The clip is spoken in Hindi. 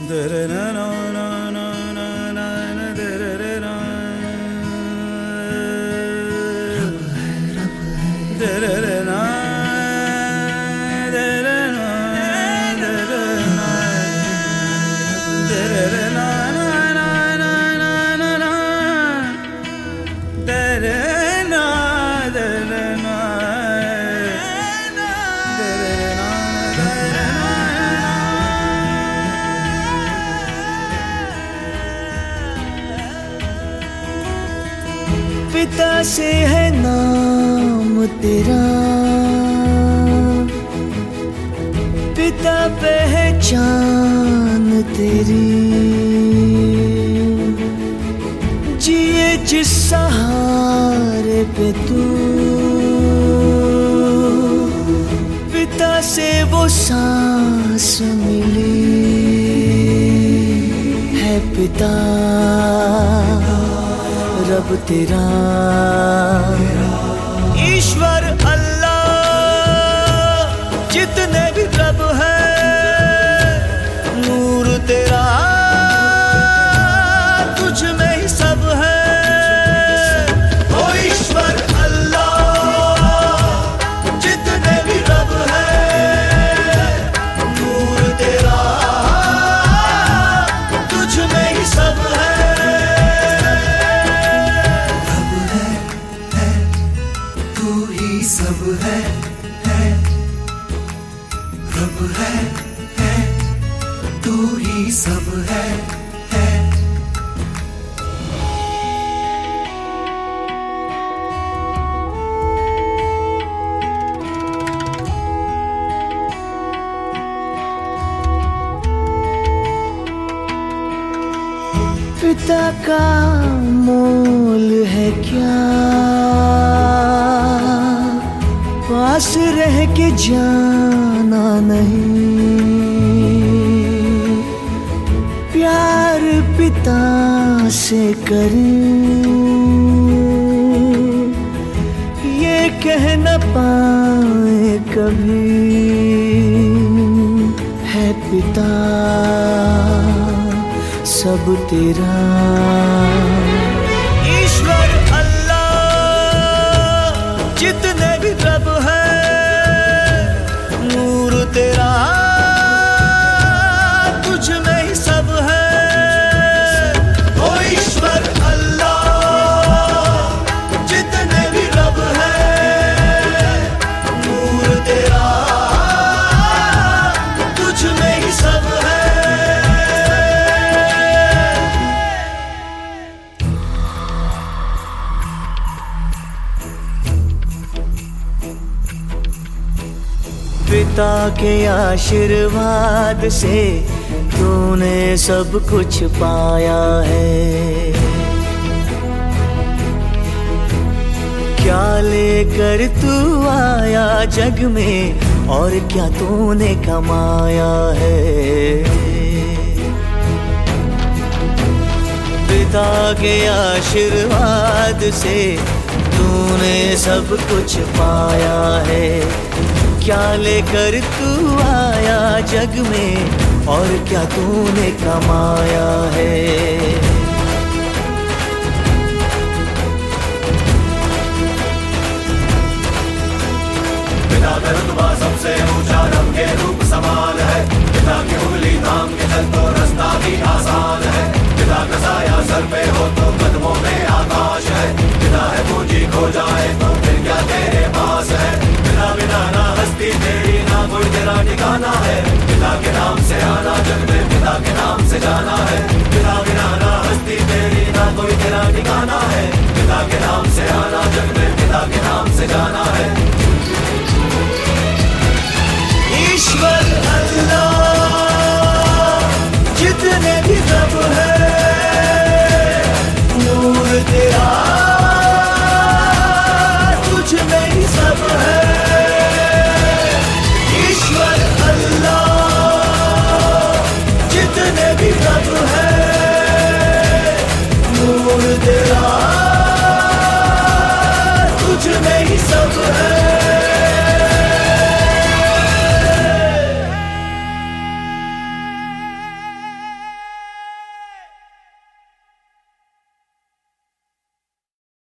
पिता से है नाम तेरा, पिता पहचान तेरी, जिए जिस सहारे पे तू, पिता से वो सांस मिली है पिता रब तेरा, ईश्वर अल्लाह जितने भी रब है, नूर तेरा तुझ में ही सब है। ओ ईश्वर अल्लाह जितने भी रब है, नूर तेरा तुझ में ही सब है। सब है रब है तू ही सब है। पिता का मोल है क्या, पास रह के जाना नहीं, प्यार पिता से करें ये कह न पाए कभी, है पिता सब तेरा, ईश्वर अल्लाह जितने भी रब है, नूर तेरा तुझ में ही सब है। ओ ईश्वर अल्लाह जितने भी रब है, नूर तेरा तुझ में ही सब है। पिता के आशीर्वाद से तूने सब कुछ पाया है, क्या लेकर तू आया जग में और क्या तूने कमाया है। पिता के आशीर्वाद से तूने सब कुछ पाया है, क्या लेकर तू आया जग में और क्या तूने कमाया है। पिता का रुतबा सबसे ऊंचा, रब के रूप समान है, पिता की उंगली थाम के चल तो रास्ता भी आसान है, पिता का साया सर पे हो तो कदमों में आकाश है, पिता है पूंजी खो जाए तो फिर क्या तेरे पास है, पिता बिना ना हस्ती तेरी ना कोई तेरा ठिकाना है, पिता के नाम से आना जग में पिता के नाम से जाना है, पिता बिना ना हस्ती तेरी ना कोई तेरा ठिकाना है, पिता के नाम से आना जग में पिता के नाम से जाना है।